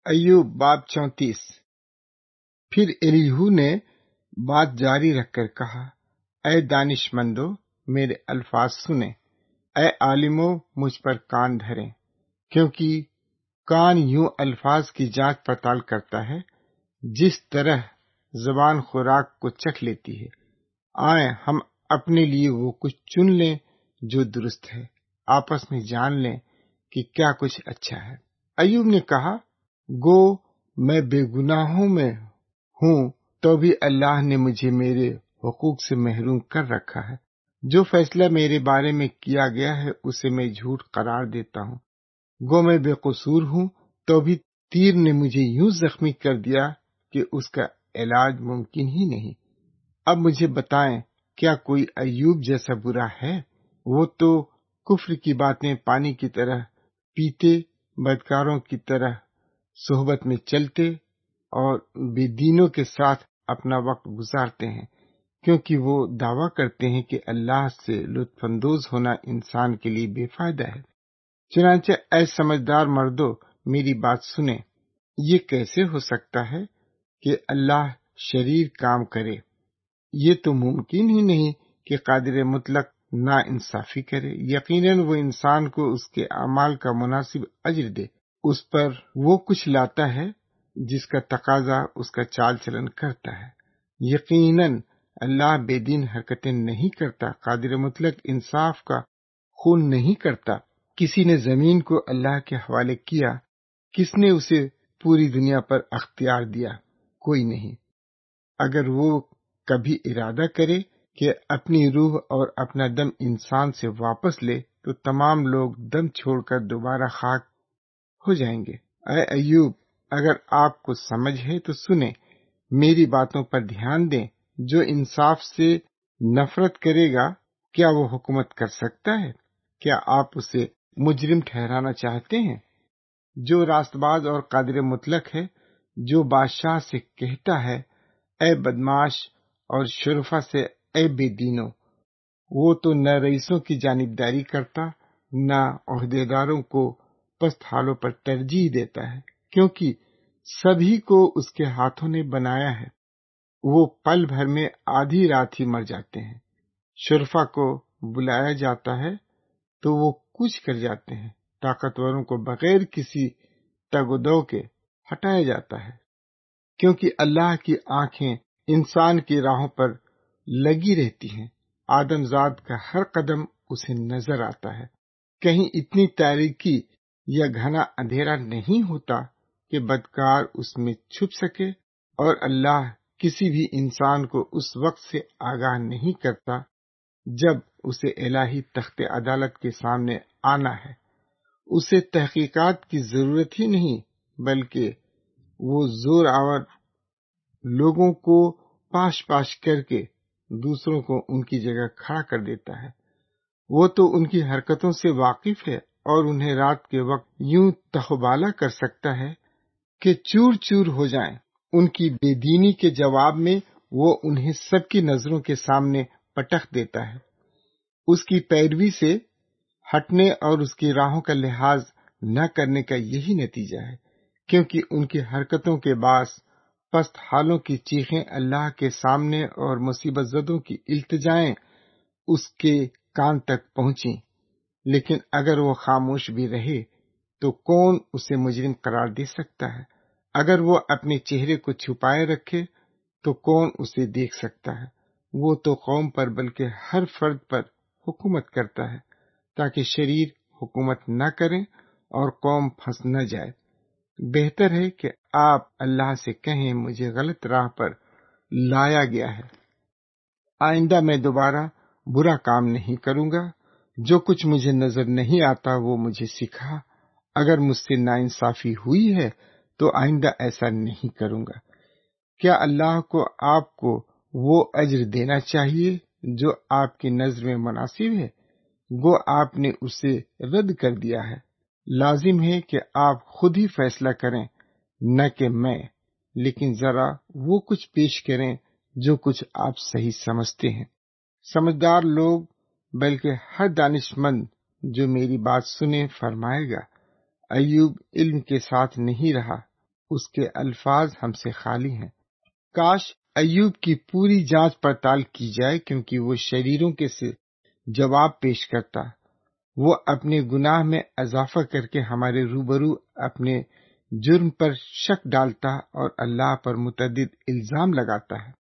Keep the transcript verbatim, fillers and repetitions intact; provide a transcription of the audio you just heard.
ایوب باب چونتیس۔ پھر ایلیہو نے بات جاری رکھ کر کہا، اے دانش مندو میرے الفاظ سنیں، اے عالمو مجھ پر کان دھریں، کیونکہ کان یوں الفاظ کی جانچ پڑتال کرتا ہے جس طرح زبان خوراک کو چکھ لیتی ہے۔ آئیں ہم اپنے لیے وہ کچھ چن لیں جو درست ہے، آپس میں جان لیں کہ کیا کچھ اچھا ہے۔ ایوب نے کہا، گو میں بے گناہوں میں ہوں تو بھی اللہ نے مجھے میرے حقوق سے محروم کر رکھا ہے۔ جو فیصلہ میرے بارے میں کیا گیا ہے اسے میں جھوٹ قرار دیتا ہوں۔ گو میں بے قصور ہوں تو بھی تیر نے مجھے یوں زخمی کر دیا کہ اس کا علاج ممکن ہی نہیں۔ اب مجھے بتائیں، کیا کوئی ایوب جیسا برا ہے؟ وہ تو کفر کی باتیں پانی کی طرح پیتے، بدکاروں کی طرح صحبت میں چلتے اور بے دینوں کے ساتھ اپنا وقت گزارتے ہیں، کیونکہ وہ دعویٰ کرتے ہیں کہ اللہ سے لطف اندوز ہونا انسان کے لیے بے فائدہ ہے۔ چنانچہ اے سمجھدار مردو میری بات سنیں، یہ کیسے ہو سکتا ہے کہ اللہ شریر کام کرے؟ یہ تو ممکن ہی نہیں کہ قادر مطلق نا انصافی کرے۔ یقیناً وہ انسان کو اس کے اعمال کا مناسب اجر دے، اس پر وہ کچھ لاتا ہے جس کا تقاضا اس کا چال چلن کرتا ہے۔ یقیناً اللہ بے دین حرکتیں نہیں کرتا، قادر مطلق انصاف کا خون نہیں کرتا۔ کسی نے زمین کو اللہ کے حوالے کیا، کس نے اسے پوری دنیا پر اختیار دیا؟ کوئی نہیں۔ اگر وہ کبھی ارادہ کرے کہ اپنی روح اور اپنا دم انسان سے واپس لے تو تمام لوگ دم چھوڑ کر دوبارہ خاک ہو جائیں گے۔ اے ایوب، اگر آپ کو سمجھ ہے تو سنیں، میری باتوں پر دھیان دیں۔ جو انصاف سے نفرت کرے گا کیا وہ حکومت کر سکتا ہے؟ کیا آپ اسے مجرم ٹھہرانا چاہتے ہیں؟ جو راست باز اور قادر مطلق ہے، جو بادشاہ سے کہتا ہے، اے بدماش، اور شرفا سے اے بے دینو، وہ تو نہ رئیسوں کی جانبداری کرتا، نہ عہدیداروں کو پست حالوں پر ترجیح دیتا ہے، کیونکہ سبھی کو اس کے ہاتھوں نے بنایا ہے۔ وہ پل بھر میں آدھی رات ہی مر جاتے ہیں۔ شرفا کو بلایا جاتا ہے تو وہ کچھ کر جاتے ہیں، طاقتوروں کو بغیر کسی تگ و دو کے ہٹایا جاتا ہے، کیونکہ اللہ کی آنکھیں انسان کی راہوں پر لگی رہتی ہیں۔ آدم زاد کا ہر قدم اسے نظر آتا ہے۔ کہیں اتنی تاریکی یا گھنا اندھیرا نہیں ہوتا کہ بدکار اس میں چھپ سکے، اور اللہ کسی بھی انسان کو اس وقت سے آگاہ نہیں کرتا جب اسے الہی تخت عدالت کے سامنے آنا ہے۔ اسے تحقیقات کی ضرورت ہی نہیں، بلکہ وہ زور آور لوگوں کو پاش پاش کر کے دوسروں کو ان کی جگہ کھڑا کر دیتا ہے۔ وہ تو ان کی حرکتوں سے واقف ہے اور انہیں رات کے وقت یوں تخبالہ کر سکتا ہے کہ چور چور ہو جائیں۔ ان کی بے دینی کے جواب میں وہ انہیں سب کی نظروں کے سامنے پٹخ دیتا ہے۔ اس کی پیروی سے ہٹنے اور اس کی راہوں کا لحاظ نہ کرنے کا یہی نتیجہ ہے، کیونکہ ان کی حرکتوں کے باعث پست حالوں کی چیخیں اللہ کے سامنے اور مصیبت زدوں کی التجائیں اس کے کان تک پہنچیں۔ لیکن اگر وہ خاموش بھی رہے تو کون اسے مجرم قرار دے سکتا ہے؟ اگر وہ اپنے چہرے کو چھپائے رکھے تو کون اسے دیکھ سکتا ہے؟ وہ تو قوم پر بلکہ ہر فرد پر حکومت کرتا ہے، تاکہ شریر حکومت نہ کریں اور قوم پھنس نہ جائے۔ بہتر ہے کہ آپ اللہ سے کہیں، مجھے غلط راہ پر لایا گیا ہے، آئندہ میں دوبارہ برا کام نہیں کروں گا۔ جو کچھ مجھے نظر نہیں آتا وہ مجھے سکھا۔ اگر مجھ سے ناانصافی ہوئی ہے تو آئندہ ایسا نہیں کروں گا۔ کیا اللہ کو آپ کو وہ اجر دینا چاہیے جو آپ کی نظر میں مناسب ہے؟ گو آپ نے اسے رد کر دیا ہے۔ لازم ہے کہ آپ خود ہی فیصلہ کریں، نہ کہ میں، لیکن ذرا وہ کچھ پیش کریں جو کچھ آپ صحیح سمجھتے ہیں۔ سمجھدار لوگ بلکہ ہر دانش مند جو میری بات سنے فرمائے گا، ایوب علم کے ساتھ نہیں رہا، اس کے الفاظ ہم سے خالی ہیں۔ کاش ایوب کی پوری جانچ پڑتال کی جائے، کیونکہ وہ شریروں کے سے جواب پیش کرتا، وہ اپنے گناہ میں اضافہ کر کے ہمارے روبرو اپنے جرم پر شک ڈالتا اور اللہ پر متعدد الزام لگاتا ہے۔